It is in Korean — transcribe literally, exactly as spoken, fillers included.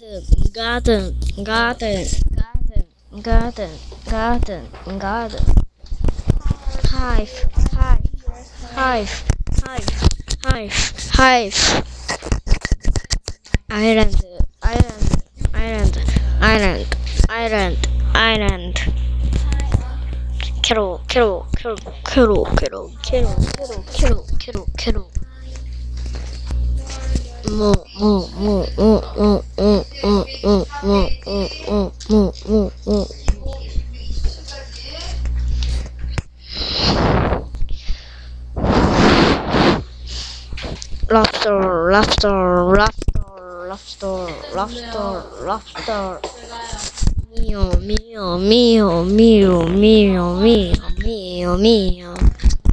garden, garden, garden, garden, garden, garden. Hive, hive, hive, hive, hive, hive. Island, island, island, island, island, island. 캐로, 캐로, 캐로, 캐로, 캐로, 캐로, 캐로, 캐로, 캐로, 캐로. 뭐, 뭐, 뭐, 뭐, 뭐, 뭐, 뭐, 뭐, 뭐, 뭐, 뭐, 뭐, 뭐. Lobster, lobster, lobster, lobster, lobster, lobster. Mio, mio, mio, mio, mio, mio, mio, mio.